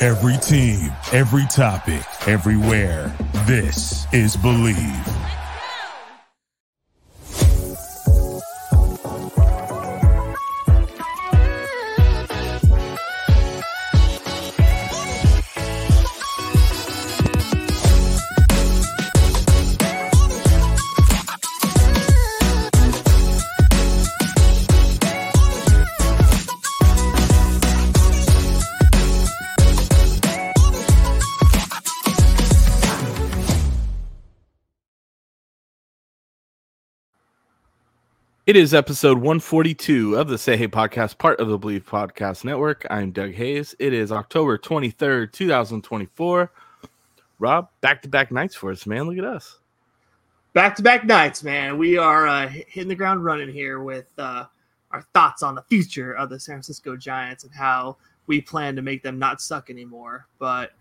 Every team, every topic, everywhere. This is Believe. It is episode 142 of the Say Hey podcast, part of the Believe Podcast Network. I'm Doug Hayes. It is October 23rd, 2024. Rob, back-to-back nights for us, man. Look at us. Back-to-back nights, man. We are hitting the ground running here with our thoughts on the future of the San Francisco Giants and how we plan to make them not suck anymore. But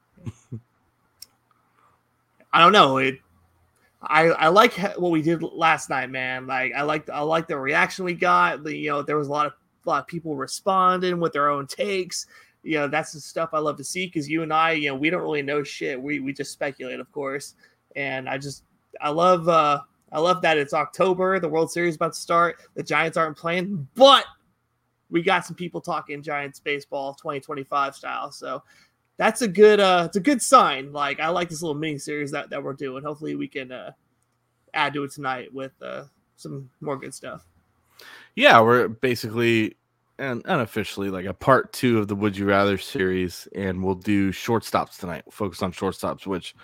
I don't know. I like what we did last night, man. Like I like the reaction we got. There was a lot of people responding with their own takes. That's the stuff I love to see because you and I, we don't really know shit. We just speculate, of course. And I love that it's October. The World Series is about to start. The Giants aren't playing, but we got some people talking Giants baseball 2025 style. So that's it's a good sign. Like I like this little mini series that we're doing. Hopefully we can add to it tonight with some more good stuff. Yeah, we're basically and unofficially like a part 2 of the Would You Rather series, and we'll do shortstops tonight. We'll focus on shortstops, which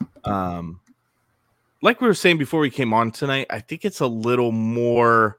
like we were saying before we came on tonight, I think it's a little more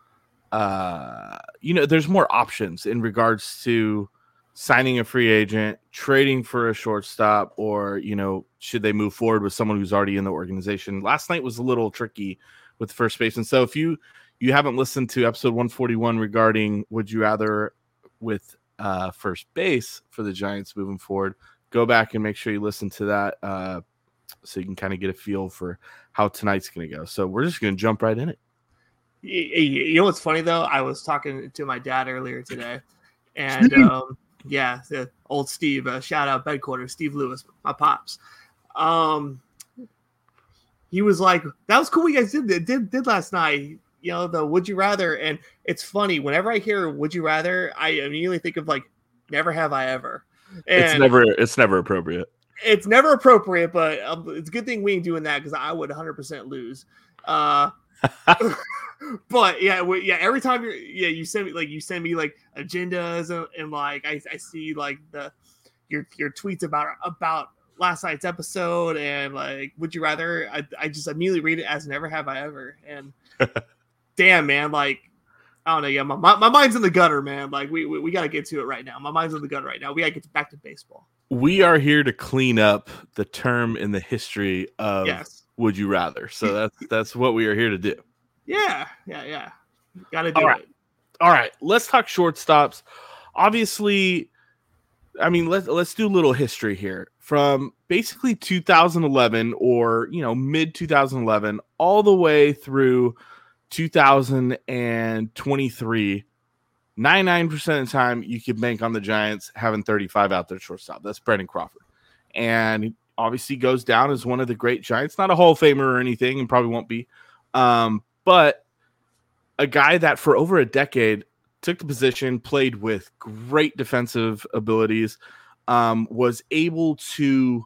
there's more options in regards to signing a free agent, trading for a shortstop, or, should they move forward with someone who's already in the organization? Last night was a little tricky with first base. And so if you haven't listened to episode 141 regarding Would You Rather with first base for the Giants moving forward, go back and make sure you listen to that so you can kind of get a feel for how tonight's going to go. So we're just going to jump right in it. You know what's funny, though? I was talking to my dad earlier today, and yeah, the old Steve, shout out Bedquarters, Steve Lewis, my pops. He was like, that was cool. You guys did last night, the Would You Rather. And it's funny, whenever I hear Would You Rather, I immediately think of like, never have I ever. And it's never appropriate. It's never appropriate, but it's a good thing we ain't doing that because I would 100% lose. But every time you send me like agendas and like I see like your tweets about last night's episode and like Would You Rather, I just immediately read it as never have I ever. And damn, man, like I don't know, yeah, my mind's in the gutter, man. Like we got to get to it right now. My mind's in the gutter right now. We got to get back to baseball. We are here to clean up the term in the history of Would You Rather. So that's what we are here to do. Yeah. Got to do it. All right. Let's talk shortstops. Obviously, I mean, let's do a little history here. From basically 2011 or, mid 2011 all the way through 2023, 99% of the time you could bank on the Giants having 35 out there shortstop. That's Brandon Crawford. And he obviously goes down as one of the great Giants. Not a Hall of Famer or anything, and probably won't be. But a guy that for over a decade took the position, played with great defensive abilities, was able to,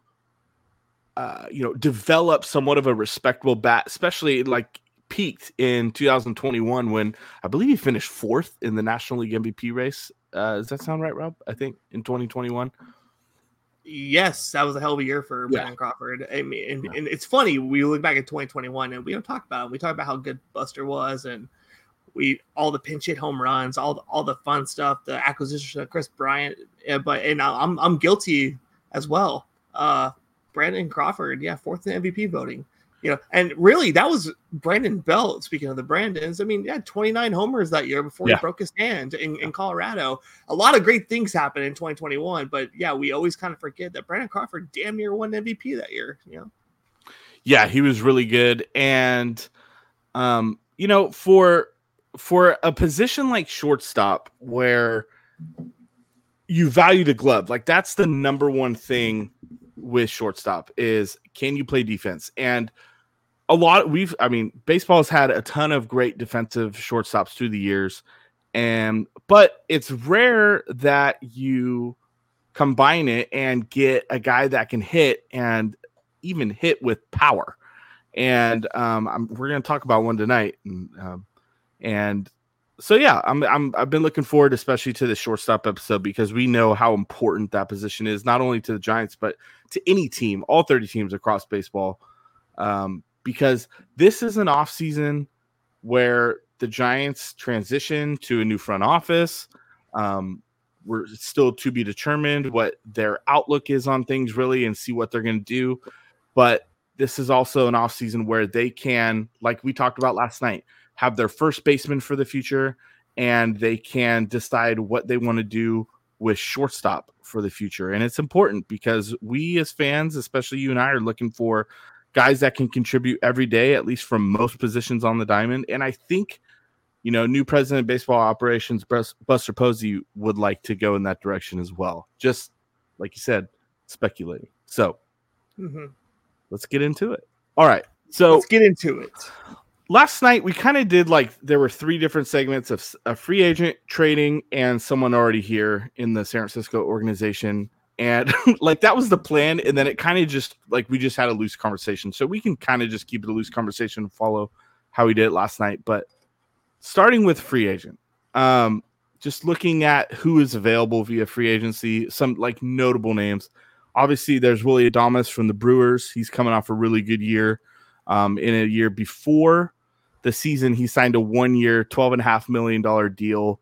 develop somewhat of a respectable bat, especially like peaked in 2021 when I believe he finished 4th in the National League MVP race. Does that sound right, Rob? I think in 2021. Yes, that was a hell of a year for Brandon Crawford. I mean, and it's funny, we look back at 2021 and we don't talk about it. We talk about how good Buster was and all the pinch hit home runs, all the fun stuff, the acquisition of Chris Bryant. But I'm guilty as well. Brandon Crawford, 4th in MVP voting. And really that was Brandon Belt. Speaking of the Brandons, I mean, 29 homers that year before he broke his hand in Colorado. A lot of great things happened in 2021, but we always kind of forget that Brandon Crawford damn near won MVP that year. Yeah, he was really good. And, for a position like shortstop where you value the glove. Like that's the number one thing with shortstop is can you play defense? And baseball has had a ton of great defensive shortstops through the years, but it's rare that you combine it and get a guy that can hit and even hit with power. And we're going to talk about one tonight. And so, yeah, I've been looking forward, especially to the shortstop episode, because we know how important that position is, not only to the Giants, but to any team, all 30 teams across baseball. Because this is an offseason where the Giants transition to a new front office. We're still to be determined what their outlook is on things, really, and see what they're going to do. But this is also an offseason where they can, like we talked about last night, have their first baseman for the future, and they can decide what they want to do with shortstop for the future. And it's important because we as fans, especially you and I, are looking for guys that can contribute every day, at least from most positions on the diamond. And I think, new president of baseball operations, Buster Posey, would like to go in that direction as well. Just like you said, speculating. So let's get into it. All right. So let's get into it. Last night, we kind of did there were 3 different segments of a free agent, trading, and someone already here in the San Francisco organization. And that was the plan. And then it kind of just we just had a loose conversation. So we can kind of just keep it a loose conversation and follow how we did it last night. But starting with free agent, just looking at who is available via free agency, some notable names. Obviously, there's Willy Adames from the Brewers. He's coming off a really good year. In a year before the season, he signed a 1-year, $12.5 million deal,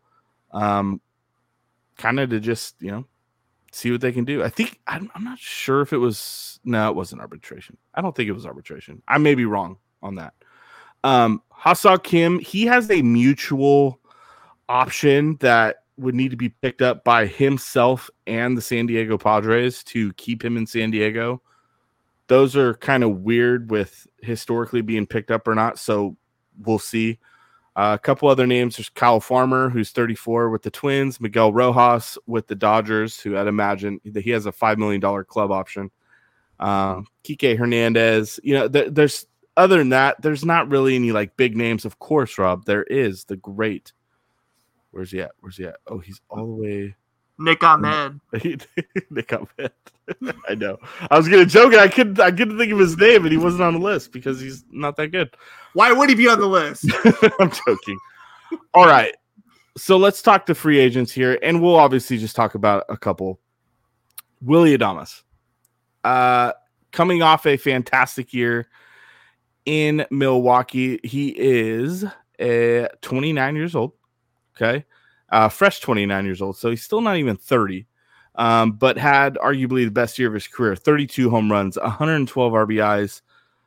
kind of to just, see what they can do. I think, I'm not sure if it wasn't arbitration. I don't think it was arbitration. I may be wrong on that. Ha-Seong Kim, he has a mutual option that would need to be picked up by himself and the San Diego Padres to keep him in San Diego. Those are kind of weird with historically being picked up or not, so we'll see. A couple other names. There's Kyle Farmer, who's 34 with the Twins. Miguel Rojas with the Dodgers, who I'd imagine that he has a $5 million club option. Kike Hernandez. There's other than that, there's not really any big names. Of course, Rob, there is the great. Where's he at? Oh, he's all the way. Nick Ahmed. Nick Ahmed. I know. I was gonna joke, and I couldn't think of his name, and he wasn't on the list because he's not that good. Why would he be on the list? I'm joking. All right, so let's talk to free agents here, and we'll obviously just talk about a couple. Willy Adames, coming off a fantastic year in Milwaukee. He is 29 years old. Okay. Fresh 29 years old, so he's still not even 30, but had arguably the best year of his career. 32 home runs, 112 RBIs,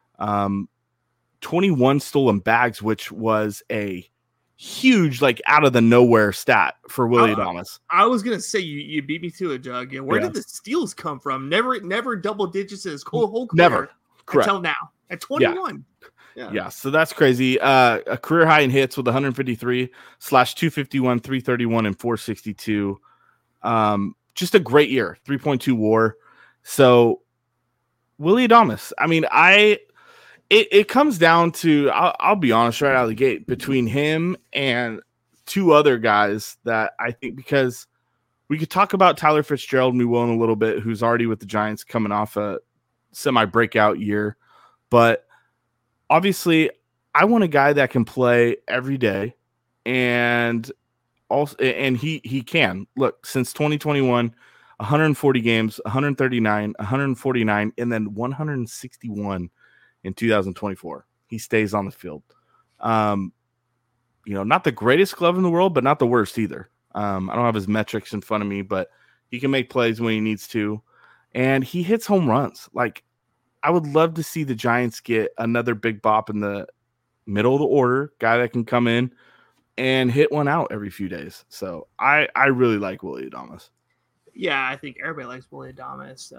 21 stolen bags, which was a huge, out of the nowhere stat for Willy Adames. I was gonna say you beat me to it, Jug. Where did the steals come from? Never double digits in his whole career. Never. Correct. Until now at 21. Yeah, so that's crazy. A career high in hits with 153 / 251, 331, and 462. Just a great year. 3.2 WAR. So Willy Adames. I mean, it comes down to I'll be honest right out of the gate between him and 2 other guys that I think, because we could talk about Tyler Fitzgerald, and we will in a little bit, who's already with the Giants coming off a semi breakout year, but obviously, I want a guy that can play every day, and he can. Look, since 2021, 140 games, 139, 149, and then 161 in 2024. He stays on the field. Not the greatest glove in the world, but not the worst either. I don't have his metrics in front of me, but he can make plays when he needs to, and he hits home runs. I would love to see the Giants get another big bop in the middle of the order, guy that can come in and hit one out every few days. So I really like Willy Adames. Yeah, I think everybody likes Willy Adames.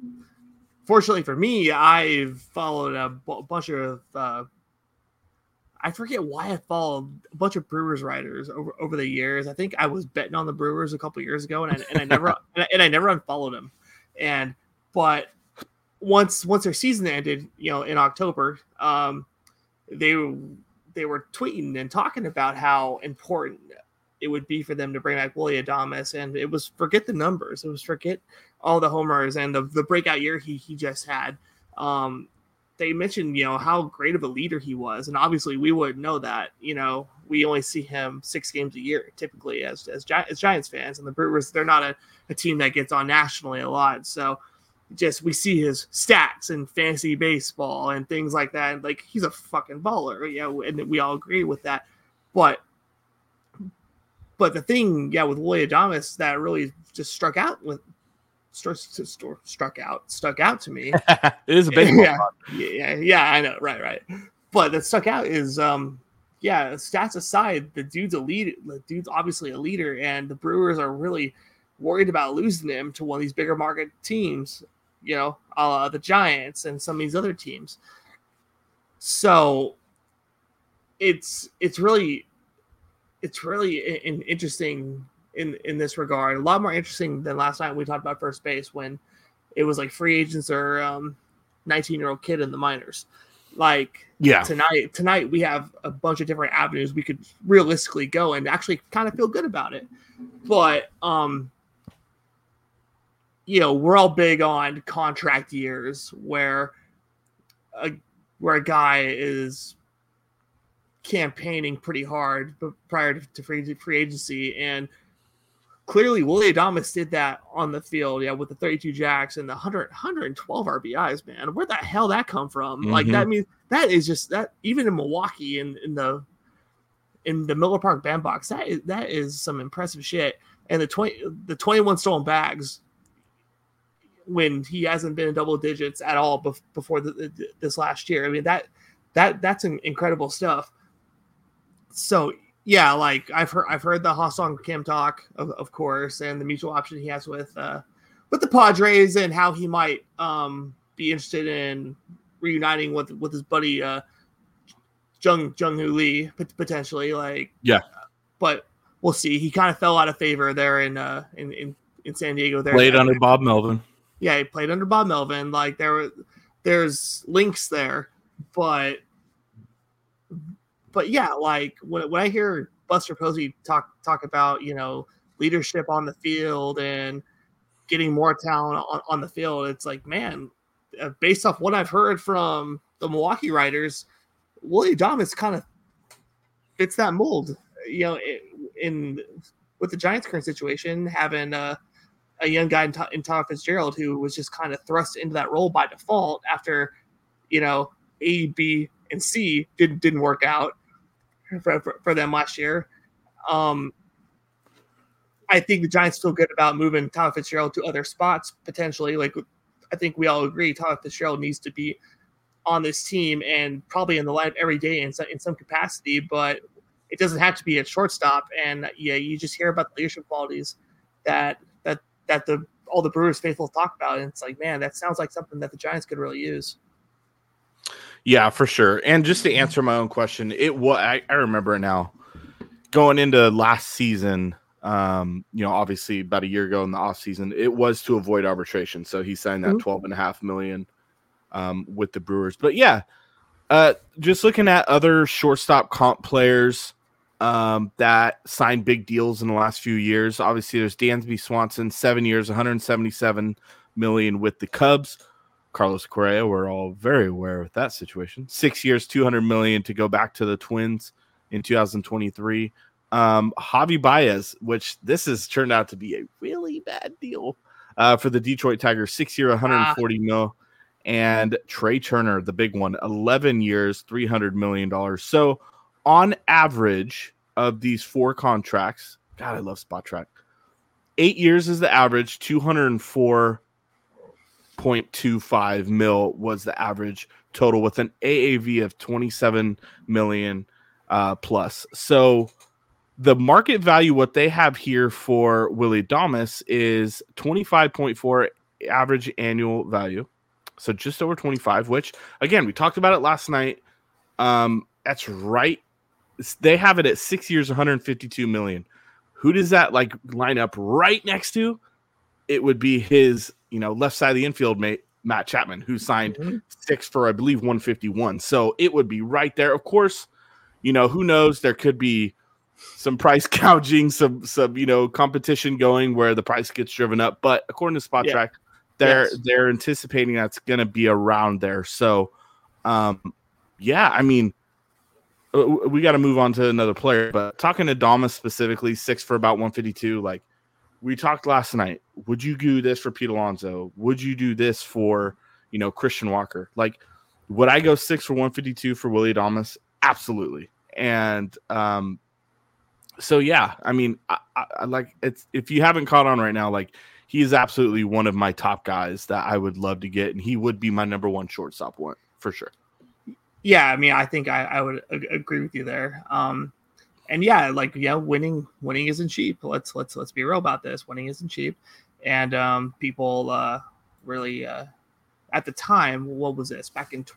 Fortunately for me, I've followed a bunch of I forget why I followed a bunch of Brewers writers over the years. I think I was betting on the Brewers a couple years ago, and I never I never unfollowed them. But once their season ended, in October, they were tweeting and talking about how important it would be for them to bring back Willy Adames, and it was forget the numbers, it was forget all the homers and the breakout year he just had. They mentioned, how great of a leader he was. And obviously we wouldn't know that, we only see him 6 games a year, typically as Giants fans, and the Brewers, they're not a team that gets on nationally a lot. So we see his stats and fantasy baseball and things like that. And like, he's a fucking baller, and we all agree with that. But the thing, with Willy Adames that really just stuck out to me. It is a big yeah, I know, right. But that stuck out is stats aside, the dude's a leader. The dude's obviously a leader, and the Brewers are really worried about losing him to one of these bigger market teams, the Giants and some of these other teams. So it's really interesting in this regard. A lot more interesting than last night when we talked about first base, when it was like free agents or 19-year-old kid in the minors. Like, tonight we have a bunch of different avenues we could realistically go and actually kind of feel good about it. But we're all big on contract years where a guy is campaigning pretty hard prior to free agency, and clearly Willy Adames did that on the field, with the 32 jacks and the 112 RBIs, man. Where the hell that come from? Mm-hmm. Like, that means that is just that, even in Milwaukee in the Miller Park bandbox, that is some impressive shit. And the 21 stolen bags, when he hasn't been in double digits at all before this last year. I mean, that's incredible stuff. So yeah, like I've heard the Ha-Seong Kim talk, of course, and the mutual option he has with the Padres, and how he might be interested in reuniting with his buddy Jung-Hoo Lee potentially. Like, yeah, but we'll see. He kind of fell out of favor there in San Diego. There played under Bob Melvin. Yeah, he played under Bob Melvin. Like, there's links there, but yeah, like when I hear Buster Posey talk about, leadership on the field and getting more talent on the field, it's like, man, based off what I've heard from the Milwaukee writers, Willy Adames kind of fits that mold. With the Giants' current situation, having a young guy in Todd Fitzgerald who was just kind of thrust into that role by default after, A, B, and C didn't work out for them last year. I think the Giants feel good about moving Todd Fitzgerald to other spots potentially. Like, I think we all agree Todd Fitzgerald needs to be on this team and probably in the lineup every day in some capacity, but it doesn't have to be at shortstop. And you just hear about the leadership qualities that all the Brewers faithful talk about, and it's like, man, that sounds like something that the Giants could really use. Yeah, for sure. And just to answer my own question, I remember it now. Going into last season, obviously about a year ago in the offseason, it was to avoid arbitration. So he signed that $12.5 million with the Brewers. But yeah, just looking at other shortstop comp players that signed big deals in the last few years. Obviously, there's Dansby Swanson, 7 years, $177 million with the Cubs. Carlos Correa, we're all very aware of that situation. 6 years, $200 million to go back to the Twins in 2023. Javi Baez, which this has turned out to be a really bad deal for the Detroit Tigers. 6 year, $140 million. And Trey Turner, the big one, 11 years, $300 million. So on average of these 4 contracts, God, I love Spot Track. 8 years is the average, 204.25 mil was the average total, with an AAV of 27 million plus. So the market value, what they have here for Willy Adames, is 25.4 average annual value. So just over 25, which again, we talked about it last night. That's right. They have it at 6 years, 152 million. Who does that like line up right next to? It would be his, left side of the infield mate, Matt Chapman, who signed 6 for, I believe, 151. So it would be right there. Of course, who knows? There could be some price gouging, some competition going where the price gets driven up. But according to Spot Track, they're anticipating that's going to be around there. So, I mean, we got to move on to another player. But talking to Adames specifically, 6 for about 152. Like we talked last night, would you do this for Pete Alonso? Would you do this for Christian Walker? Like, would I go 6 for 152 for Willy Adames? Absolutely. And so yeah, I mean, I like it's if you haven't caught on right now, like he is absolutely one of my top guys that I would love to get, and he would be my number one shortstop one for sure. Yeah, I mean, I think I would agree with you there. And yeah, winning isn't cheap. Let's be real about this. Winning isn't cheap, and people really at the time, what was this? Back in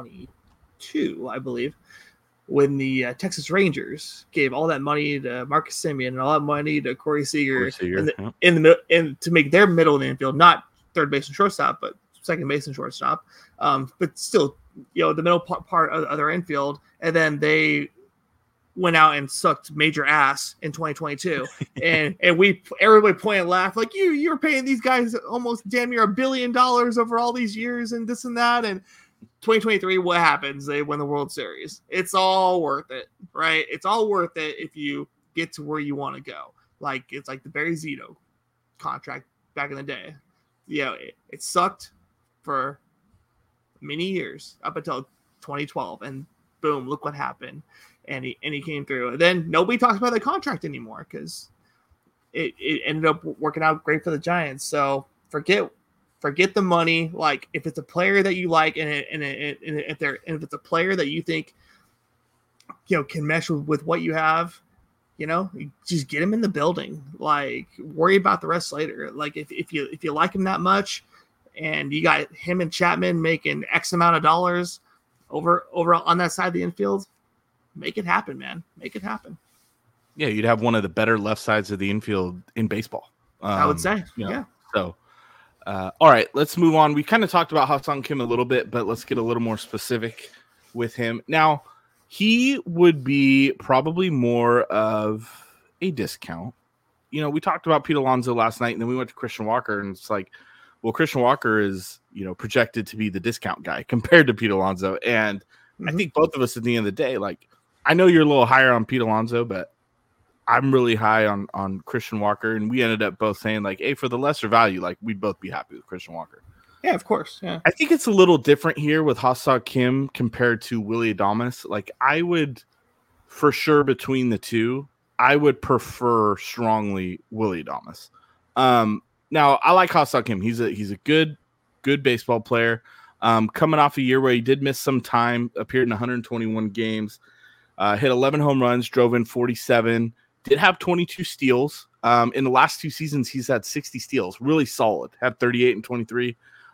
2022, I believe, when the Texas Rangers gave all that money to Marcus Semien and all that money to Corey Seager, to make their middle of the infield, not third base and shortstop, but second base and shortstop, but still, the middle part of their infield, and then they went out and sucked major ass in 2022, and everybody pointed and laughed like you're paying these guys almost damn near $1 billion over all these years and this and that, and 2023, what happens? They win the World Series. It's all worth it, right? It's all worth it if you get to where you want to go. Like it's like the Barry Zito contract back in the day. It sucked for many years up until 2012, and boom, look what happened. And he came through. And then nobody talks about the contract anymore because it ended up working out great for the Giants. So forget the money. Like if it's a player that you like, and if it's a player that you think can mesh with what you have, you just get him in the building. Like worry about the rest later. Like if you like him that much, and you got him and Chapman making X amount of dollars over on that side of the infield, make it happen, man. Make it happen. Yeah, you'd have one of the better left sides of the infield in baseball. I would say, yeah. So. All right, let's move on. We kind of talked about Ha-Seong Kim a little bit, but let's get a little more specific with him. Now, he would be probably more of a discount. We talked about Pete Alonso last night, and then we went to Christian Walker, and it's like, well, Christian Walker is, projected to be the discount guy compared to Pete Alonso. And I think both of us at the end of the day, like, I know you're a little higher on Pete Alonso, but I'm really high on Christian Walker, and we ended up both saying like, hey, for the lesser value, like we'd both be happy with Christian Walker. Yeah, of course. Yeah. I think it's a little different here with Ha-Seong Kim compared to Willy Adames. Like I would, for sure, between the two, I would prefer strongly Willy Adames. Now I like Ha-Seong Kim. He's a good baseball player. Coming off a year where he did miss some time, appeared in 121 games, hit 11 home runs, drove in 47. Did have 22 steals. In the last 2 seasons, he's had 60 steals. Really solid. Had 38 and 23.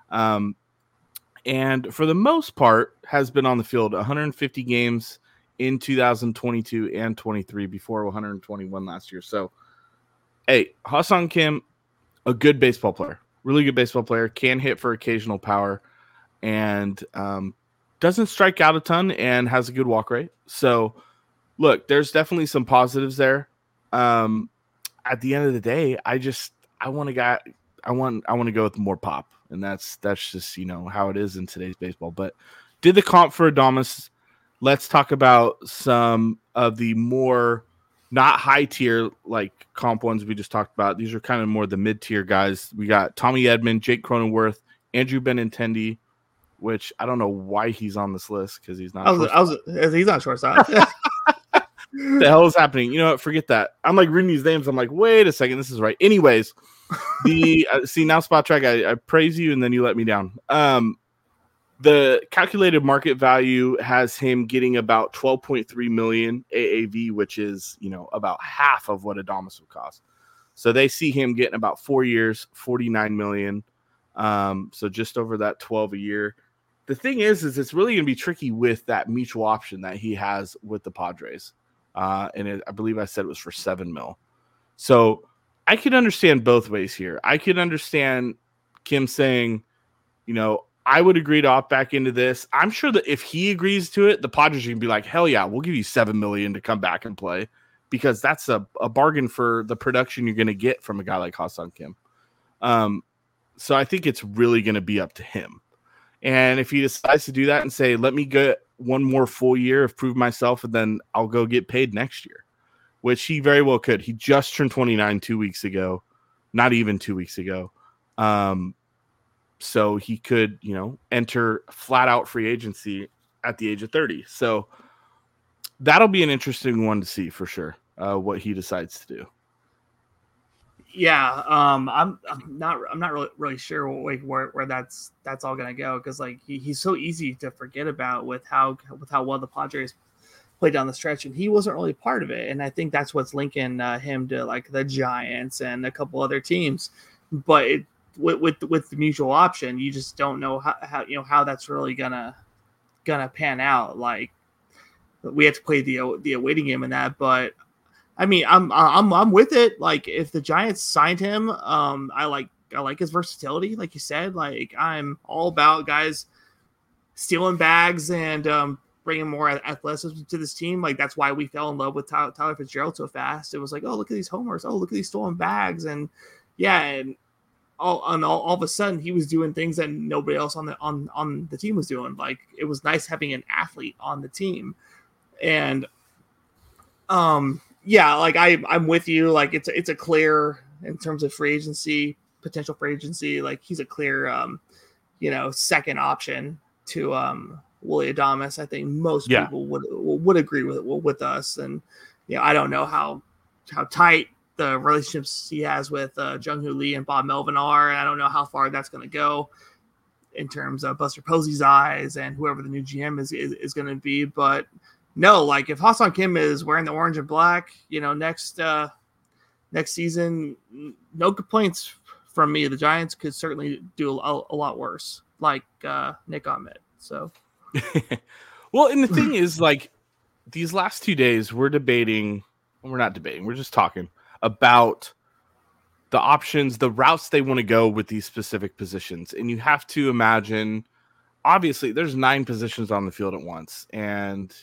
And for the most part, has been on the field 150 games in 2022 and 23 before 121 last year. So, hey, Ha-Seong Kim, a good baseball player. Really good baseball player. Can hit for occasional power. And doesn't strike out a ton and has a good walk rate. So, look, there's definitely some positives there. At the end of the day, I want to go with more pop, and that's just how it is in today's baseball. But did the comp for Adames. Let's talk about some of the more not high tier like comp ones we just talked about. These are kind of more the mid tier guys. We got Tommy Edman, Jake Cronenworth, Andrew Benintendi, which I don't know why he's on this list because he's not. He's not shortstop. The hell is happening? You know what? Forget that. I'm like reading these names. I'm like, wait a second, this is right. Anyways, see now Spot Track. I praise you and then you let me down. The calculated market value has him getting about 12.3 million AAV, which is about half of what Adames would cost. So they see him getting about 4 years, 49 million. So just over that 12 a year. The thing is it's really going to be tricky with that mutual option that he has with the Padres. I believe I said it was for $7 million. So I could understand both ways here. I could understand Kim saying, I would agree to opt back into this. I'm sure that if he agrees to it, the Padres can be like, hell yeah, we'll give you $7 million to come back and play, because that's a bargain for the production you're going to get from a guy like Ha-Seong Kim. So I think it's really going to be up to him. And if he decides to do that and say, let me get one more full year of prove myself, and then I'll go get paid next year, which he very well could. He just turned 29 2 weeks ago, not even 2 weeks ago. So he could, enter flat out free agency at the age of 30. So that'll be an interesting one to see for sure, what he decides to do. Yeah, I'm not really sure where that's all gonna go, because like he's so easy to forget about with how well the Padres played down the stretch, and he wasn't really part of it. And I think that's what's linking him to like the Giants and a couple other teams. But with the mutual option, you just don't know how that's really gonna pan out. Like, we have to play the awaiting game in that, but I mean, I'm with it. Like, if the Giants signed him, I like his versatility. Like you said, like, I'm all about guys stealing bags and bringing more athleticism to this team. Like, that's why we fell in love with Tyler Fitzgerald so fast. It was like, oh, look at these homers. Oh, look at these stolen bags. And yeah, and all of a sudden he was doing things that nobody else on the team was doing. Like, it was nice having an athlete on the team. And yeah, like I'm with you. Like, it's a clear, in terms of potential free agency. Like, he's a clear, second option to Willy Adames. I think most people would agree with us. And I don't know how tight the relationships he has with Jung-Hoo Lee and Bob Melvin are, and I don't know how far that's going to go in terms of Buster Posey's eyes and whoever the new GM is going to be. But no, like, if Ha-Seong Kim is wearing the orange and black, next season, no complaints from me. The Giants could certainly do a lot worse, like Nick Ahmed. So, well, and the thing is, like, these last 2 days, we're not debating. We're just talking about the options, the routes they want to go with these specific positions. And you have to imagine, obviously, there's 9 positions on the field at once. And,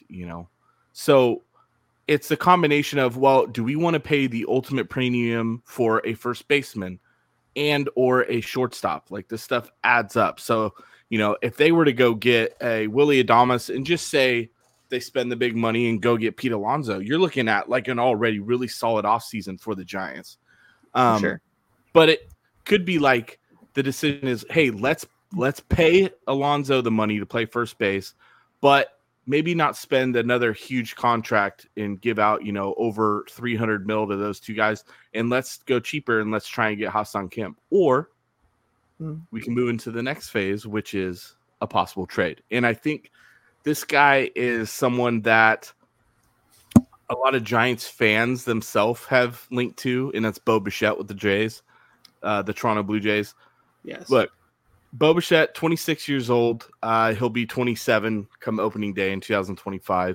so it's a combination of, well, do we want to pay the ultimate premium for a first baseman and or a shortstop? Like, this stuff adds up. So, if they were to go get a Willy Adames and just say they spend the big money and go get Pete Alonso, you're looking at like an already really solid offseason for the Giants. Sure. But it could be like the decision is, hey, let's pay Alonso the money to play first base, but maybe not spend another huge contract and give out, over $300 million to those two guys. And let's go cheaper and let's try and get Ha-Seong Kim. Or we can move into the next phase, which is a possible trade. And I think this guy is someone that a lot of Giants fans themselves have linked to, and that's Bo Bichette with the Jays, the Toronto Blue Jays. Yes. Look, Bo Bichette, 26 years old. He'll be 27 come opening day in 2025.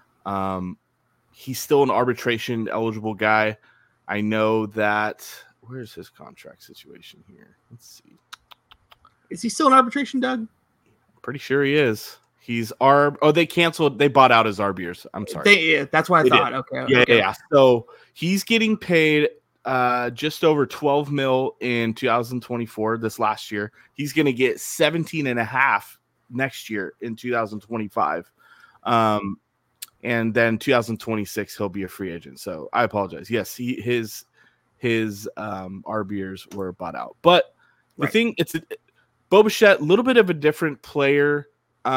He's still an arbitration eligible guy. I know that. Where's his contract situation here? Let's see. Is he still in arbitration, Doug? Pretty sure he is. He's they canceled. They bought out his arbiters. I'm sorry. That's what I thought. Did. Okay. Yeah. So he's getting paid just over $12 million in 2024. This last year, he's going to get 17.5 next year in 2025, and then 2026 he'll be a free agent. So I apologize. Yes, his RBers were bought out, but the thing, it's Bo Bichette, a little bit of a different player.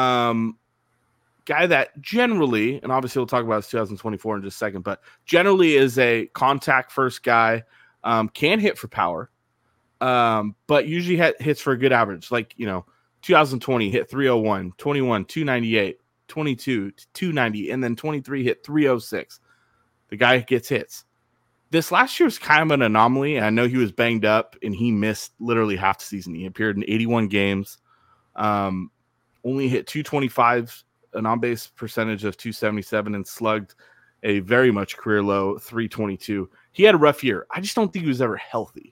Guy that generally, and obviously we'll talk about his 2024 in just a second, but generally is a contact first guy, can hit for power, but usually hits for a good average. Like, 2020 hit 301, 21, 298, 22, 290, and then 23 hit 306. The guy gets hits. This last year was kind of an anomaly. I know he was banged up and he missed literally half the season. He appeared in 81 games. only hit 225, an on-base percentage of 277, and slugged a very much career low 322. He had a rough year. I just don't think he was ever healthy.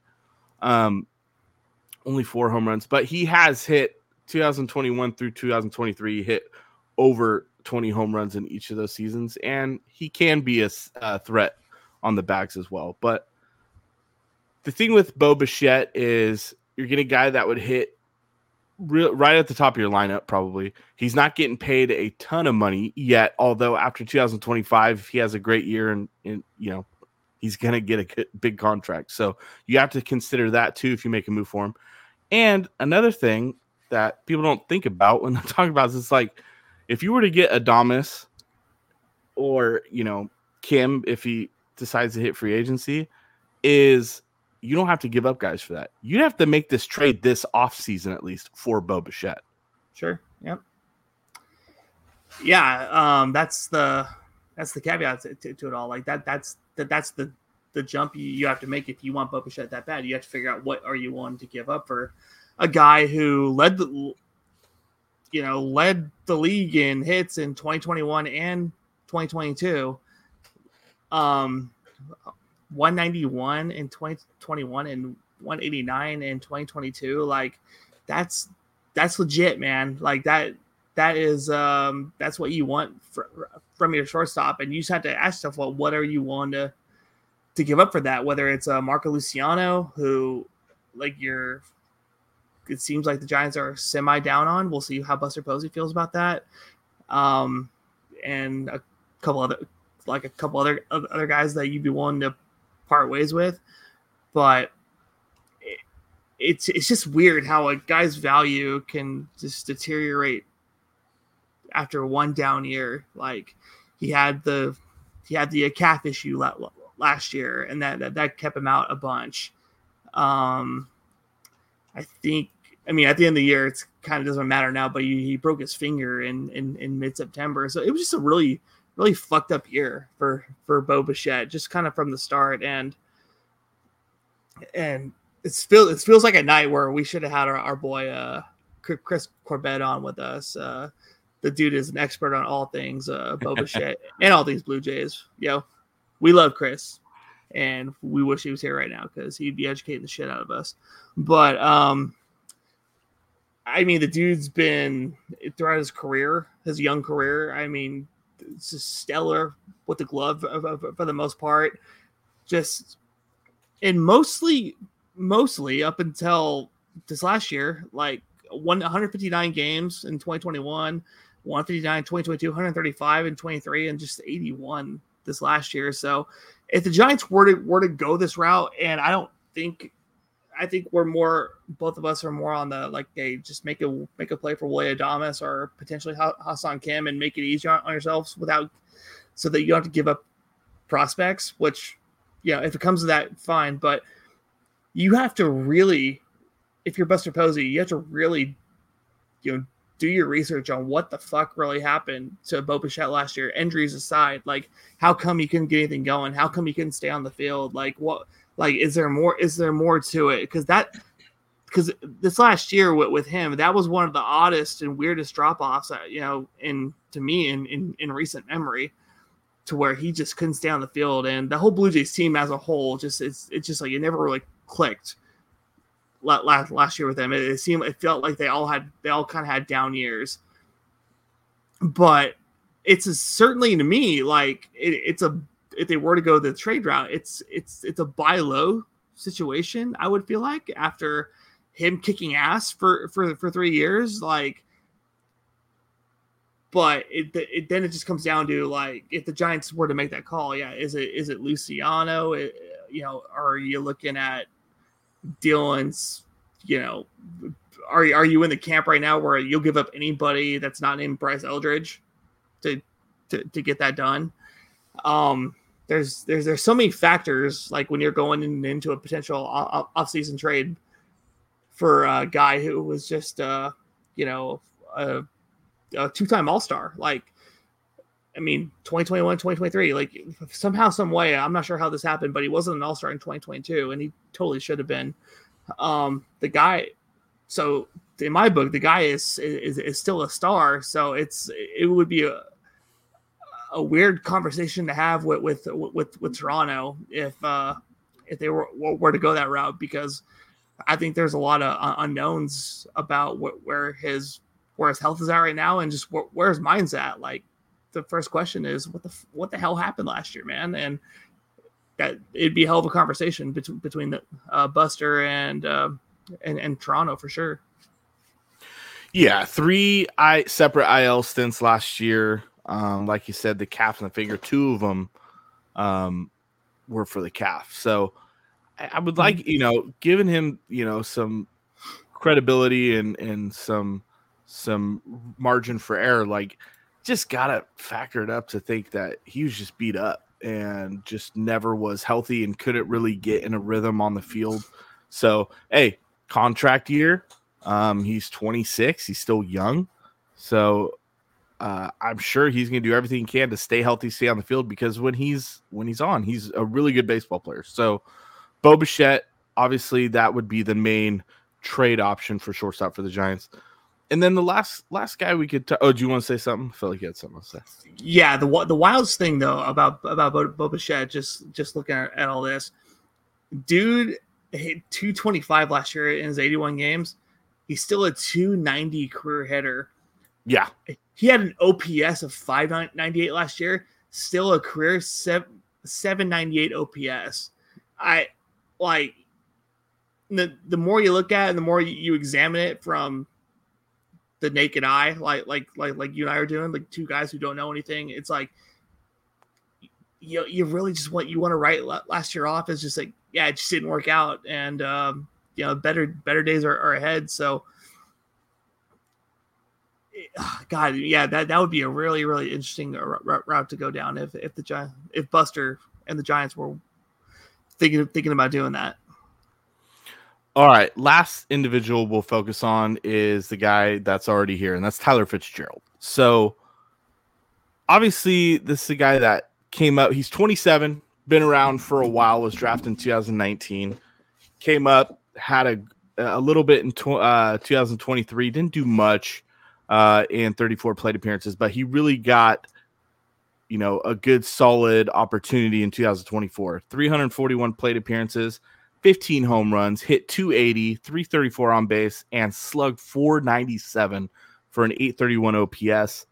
Only 4 home runs, but he has hit 2021 through 2023, hit over 20 home runs in each of those seasons, and he can be a threat on the bags as well. But the thing with Bo Bichette is you're getting a guy that would hit right at the top of your lineup, probably. He's not getting paid a ton of money yet, although after 2025, if he has a great year and he's going to get a big contract. So you have to consider that too if you make a move for him. And another thing that people don't think about when they're talking about this is like, if you were to get Adames or, Kim, if he decides to hit free agency, is you don't have to give up guys for that. You'd have to make this trade this offseason at least for Bo Bichette. Sure. Yep. Yeah. That's the caveat to it all. Like that's the jump you have to make if you want Bo Bichette that bad. You have to figure out what are you willing to give up for a guy who led the league in hits in 2021 and 2022. 191 in 2021 and 189 in 2022. Like that's legit, man. Like that is that's what you want from your shortstop, and you just have to ask yourself, well, what are you willing to give up for that? Whether it's Marco Luciano, who it seems like the Giants are semi down on. We'll see how Buster Posey feels about that. And a couple other guys that you'd be willing to part ways with. But it's just weird how a guy's value can just deteriorate after one down year. Like he had the calf issue last year, and that kept him out a bunch. I mean, at the end of the year, it's kind of doesn't matter now, but he broke his finger in mid-September. So it was just a really, really fucked up year for Bo Bichette, just kind of from the start. And it feels like a night where we should have had our boy Chris Corbett on with us. The dude is an expert on all things Bo Bichette and all things Blue Jays. We love Chris, and we wish he was here right now because he'd be educating the shit out of us. But I mean, the dude's been throughout his young career. I mean, it's just stellar with the glove for the most part. And mostly up until this last year, like 159 games in 2021, 159 in 2022, 135 in 23, and just 81 this last year. So if the Giants were to go this route, and I think both of us are more on the just make a play for Willy Adames or potentially Ha-Seong Kim and make it easier on yourselves so that you don't have to give up prospects, which, if it comes to that, fine. But you have to really, if you're Buster Posey, you have to really, do your research on what the fuck really happened to Bo Bichette last year. Injuries aside, like how come he couldn't get anything going? How come he couldn't stay on the field? Like what? Like, is there more to it? Because this last year with him, that was one of the oddest and weirdest drop-offs, to me in recent memory, to where he just couldn't stay on the field. And the whole Blue Jays team as a whole, it's just like, it never really clicked last year with him. It felt like they all kind of had down years, but it's certainly, to me, like if they were to go the trade route, it's a buy low situation, I would feel like, after him kicking ass for 3 years. Like, but then it just comes down to, like, if the Giants were to make that call, is it Luciano? Are you looking at Dylan's? Are you in the camp right now where you'll give up anybody that's not named Bryce Eldridge to get that done? There's so many factors, like when you're going into a potential off-season trade for a guy who was just a two-time All-Star. Like, I mean, 2021, 2023, like somehow, some way, I'm not sure how this happened, but he wasn't an All-Star in 2022, and he totally should have been. The guy So in my book, the guy is still a star. So it would be a weird conversation to have with Toronto if they were to go that route, because I think there's a lot of unknowns about where his health is at right now, and just where his mind's at. Like, the first question is, what the hell happened last year, man? And that it'd be a hell of a conversation between the Buster and Toronto for sure. Yeah, 3 separate IL stints last year. Like you said, the calf and the finger, 2 of them were for the calf. So I would like, giving him, some credibility and some margin for error. Like, just gotta factor it up to think that he was just beat up and just never was healthy and couldn't really get in a rhythm on the field. So, hey, contract year. He's 26. He's still young. So I'm sure he's going to do everything he can to stay healthy, stay on the field, because when he's on, he's a really good baseball player. So Bo Bichette, obviously that would be the main trade option for shortstop for the Giants. And then the last guy we could do you want to say something? I feel like you had something to say. Yeah, the wildest thing though about Bo Bichette, just looking at all this, dude hit 225 last year in his 81 games. He's still a 290 career hitter. Yeah. He had an OPS of 598 last year, still a career 798 OPS. I like the more you look at it and the more you examine it from the naked eye, like you and I are doing, like two guys who don't know anything. It's like you really just want to write last year off as just like, yeah, it just didn't work out, and better days are ahead. So, God, yeah, that would be a really, really interesting route to go down if Buster and the Giants were thinking about doing that. All right, last individual we'll focus on is the guy that's already here, and that's Tyler Fitzgerald. So, obviously, this is a guy that came up. He's 27, been around for a while, was drafted in 2019, came up, had a little bit in 2023, didn't do much in 34 plate appearances, but he really got a good solid opportunity in 2024. 341 plate appearances, 15 home runs, hit 280, 334 on base, and slugged 497 for an 831 OPS.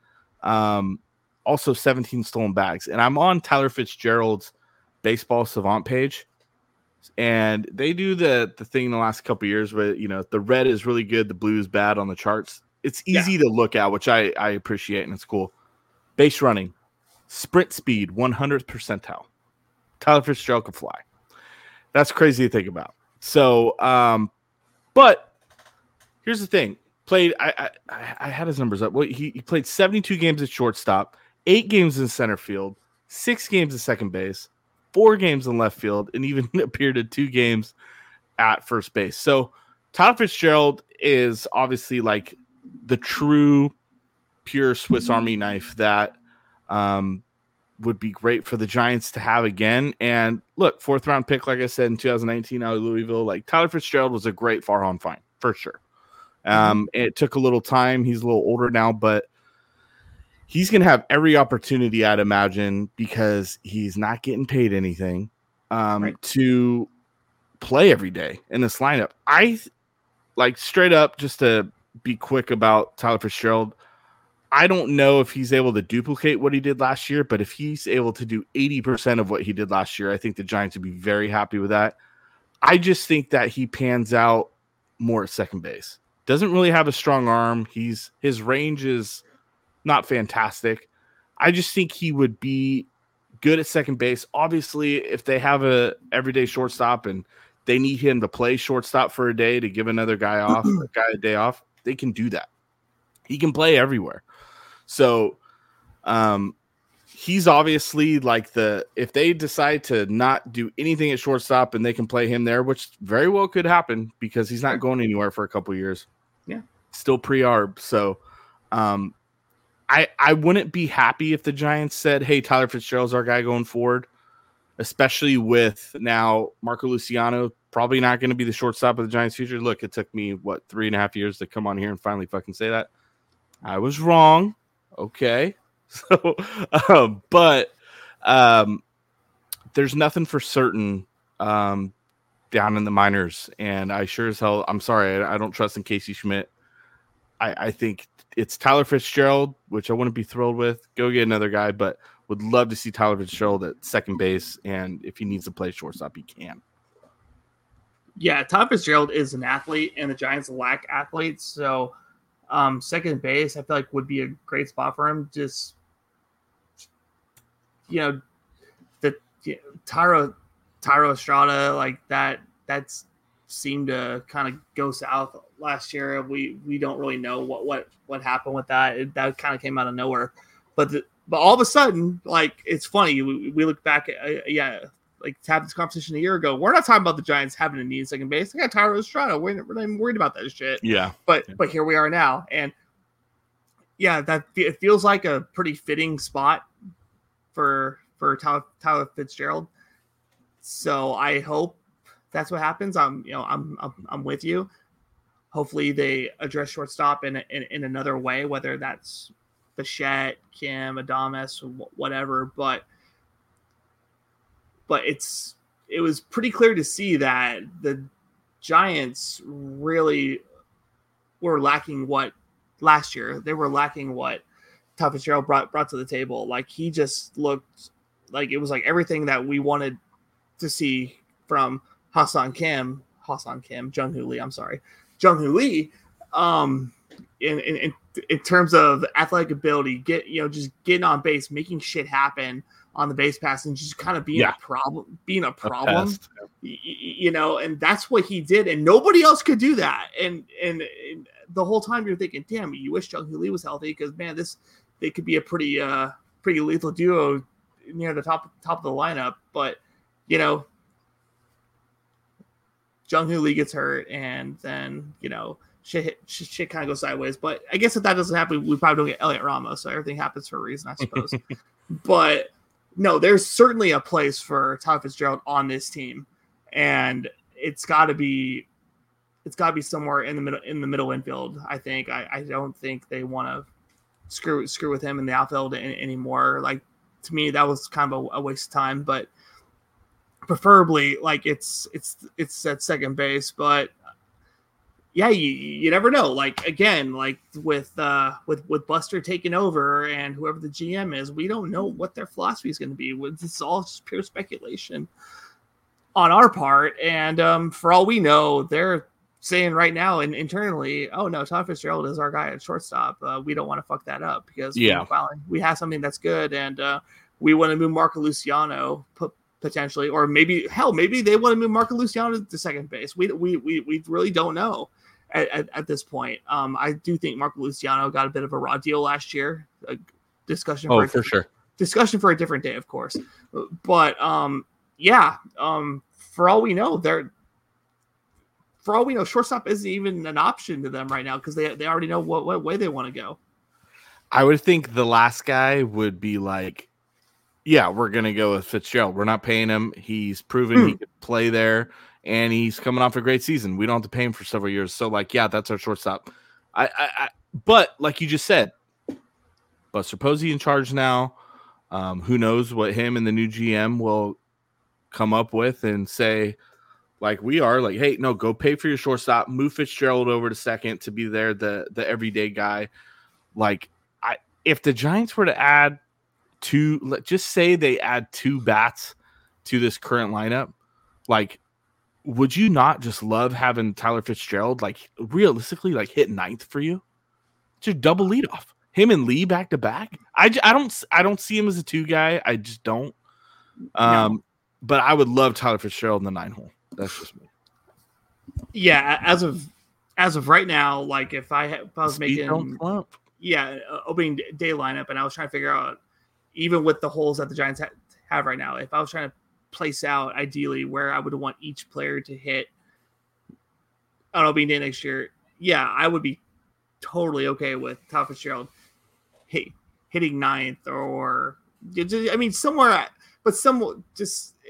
Also 17 stolen bags. And I'm on Tyler Fitzgerald's Baseball Savant page, and they do the thing in the last couple of years where the red is really good, the blue is bad on the charts. It's easy to look at, which I appreciate, and it's cool. Base running, sprint speed, 100th percentile. Tyler Fitzgerald can fly. That's crazy to think about. So, but here's the thing. Played. I had his numbers up. Well, he played 72 games at shortstop, 8 games in center field, 6 games at second base, 4 games in left field, and even appeared in 2 games at first base. So Tyler Fitzgerald is obviously like the true pure Swiss Army knife that would be great for the Giants to have again. And look, 4th round pick, like I said, in 2019 out of Louisville. Like, Tyler Fitzgerald was a great Farhan find for sure. It took a little time. He's a little older now, but he's going to have every opportunity, I'd imagine, because he's not getting paid anything to play every day in this lineup. I like, straight up, just to be quick about Tyler Fitzgerald, I don't know if he's able to duplicate what he did last year, but if he's able to do 80% of what he did last year, I think the Giants would be very happy with that. I just think that he pans out more at second base. Doesn't really have a strong arm. His range is not fantastic. I just think he would be good at second base. Obviously, if they have a everyday shortstop and they need him to play shortstop for a day to give another guy a day off, they can do that. He can play everywhere. So he's obviously like if they decide to not do anything at shortstop and they can play him there, which very well could happen because he's not going anywhere for a couple of years. Yeah. Still pre-arb. So I wouldn't be happy if the Giants said, hey, Tyler Fitzgerald's our guy going forward. especially with now Marco Luciano probably not going to be the shortstop of the Giants' future. Look, it took me 3.5 years to come on here and finally fucking say that. I was wrong. Okay. So, but there's nothing for certain down in the minors, and I sure as hell, I'm sorry, I don't trust in Casey Schmidt. I think it's Tyler Fitzgerald, which I wouldn't be thrilled with. Go get another guy, but would love to see Tyler Fitzgerald at second base, and if he needs to play shortstop, he can. Yeah, Tyler Fitzgerald is an athlete, and the Giants lack athletes, so second base I feel like would be a great spot for him. Just Tyro Estrada, like that's seemed to kind of go south last year. We don't really know what happened with that. That kind of came out of nowhere, but all of a sudden, like, it's funny. We look back at like to have this conversation a year ago. We're not talking about the Giants having a need second base. They got Tyro Estrada. We're not even worried about that shit. Yeah, but here we are now, and it feels like a pretty fitting spot for Tyler Fitzgerald. So I hope that's what happens. I'm with you. Hopefully they address shortstop in another way, whether that's Bichette, Kim, Adames, whatever. But it was pretty clear to see that the Giants really were lacking what last year. They were lacking what Tyler Fitzgerald brought to the table. Like, he just looked like it was like everything that we wanted to see from Jung Hoo Lee. In terms of athletic ability, just getting on base, making shit happen on the base pass, and just kind of being a problem, and that's what he did, and nobody else could do that. And the whole time you're thinking, damn, you wish Jung Hoo Lee was healthy, because man, they could be a pretty lethal duo near the top of the lineup. But Jung Hoo Lee gets hurt, and then shit kind of goes sideways. But I guess if that doesn't happen, we probably don't get Elliot Ramos. So everything happens for a reason, I suppose. But no, there's certainly a place for Tyler Fitzgerald on this team, and it's got to be somewhere in the middle infield. I think. I don't think they want to screw with him in the outfield anymore. Like, to me, that was kind of a waste of time. But preferably, like, it's at second base. But yeah, you never know. Like, again, like with Buster taking over and whoever the GM is, we don't know what their philosophy is going to be. It's all just pure speculation on our part. And for all we know, they're saying right now and internally, oh no, Tyler Fitzgerald is our guy at shortstop. We don't want to fuck that up, because we have something that's good, and we want to move Marco Luciano potentially, or maybe they want to move Marco Luciano to second base. We really don't know at this point. I do think Marco Luciano got a bit of a raw deal last year. Discussion for a different day, of course. But for all we know, shortstop isn't even an option to them right now, because they already know what way they want to go. I would think the last guy would be like, yeah, we're going to go with Fitzgerald. We're not paying him. He's proven he could play there, and he's coming off a great season. We don't have to pay him for several years. So, like, yeah, that's our shortstop. But like you just said, Buster Posey in charge now. Who knows what him and the new GM will come up with and say, like we are, like, hey, no, go pay for your shortstop, move Fitzgerald over to second to be there, the everyday guy. Like, if the Giants were to add just say they add 2 bats to this current lineup, like, would you not just love having Tyler Fitzgerald, like, realistically, like, hit 9th for you? Just double leadoff. Him and Lee back to back. I don't see him as a 2 guy. I just don't. But I would love Tyler Fitzgerald in the 9 hole. That's just me. Yeah, as of right now, like, if I was making opening day lineup, and I was trying to figure out, even with the holes that the Giants have right now, if I was trying to place out ideally where I would want each player to hit on opening day next year, I would be totally okay with Tyler Fitzgerald hitting 9th, or I mean somewhere, but just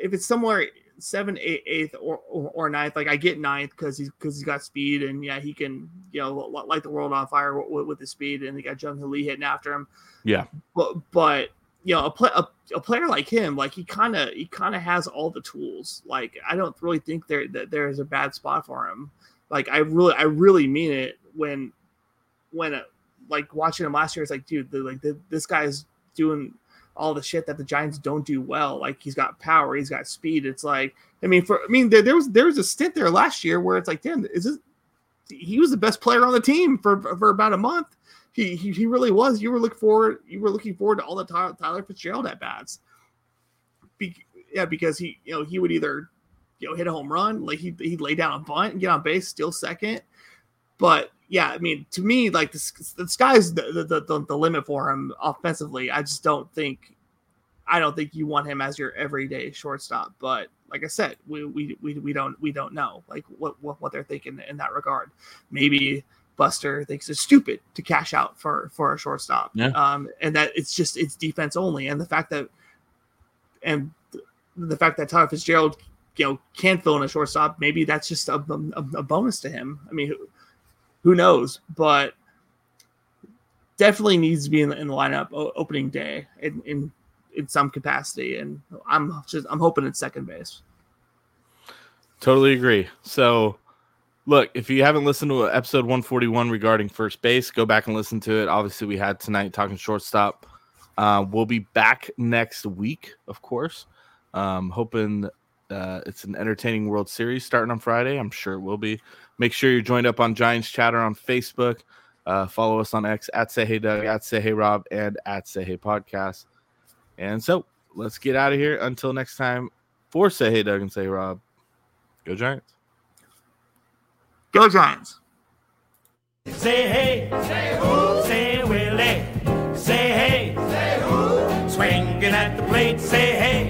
if it's somewhere 7th, 8th, or 9th, like I get 9th because he's got speed and yeah, he can light the world on fire with his speed, and he got Jung Hoo Lee hitting after him. Yeah, but a player like him, like he kind of has all the tools. Like I don't really think there's a bad spot for him. Like I really mean it when like watching him last year, it's like, dude, this guy's doing all the shit that the Giants don't do well. Like he's got power, he's got speed. It's like, there was a stint there last year where it's like, damn, he was the best player on the team for about a month. He really was. You were looking forward to all the Tyler Fitzgerald at bats. Because he would either hit a home run, like he'd lay down a bunt and get on base, steal second. But yeah, I mean, to me, like the sky's the limit for him offensively. I don't think you want him as your everyday shortstop. But like I said, we don't know like what they're thinking in that regard. Maybe Buster thinks it's stupid to cash out for a shortstop. Yeah. And that it's defense only. And the fact that Tyler Fitzgerald can't fill in a shortstop, maybe that's just a bonus to him. I mean, who knows? But definitely needs to be in the lineup opening day in some capacity, and I'm hoping it's second base. Totally agree. So, look, if you haven't listened to episode 141 regarding first base, go back and listen to it. Obviously, we had tonight talking shortstop. We'll be back next week, of course. Hoping it's an entertaining World Series starting on Friday. I'm sure it will be. Make sure you're joined up on Giants Chatter on Facebook. Follow us on X at Say Hey Doug, at Say Hey Rob, and at Say Hey Podcast. And so let's get out of here. Until next time, for Say Hey Doug and Say Hey Rob, go Giants. Go Giants. Say hey, say who, say Willie, say hey, say who, swinging at the plate, say hey.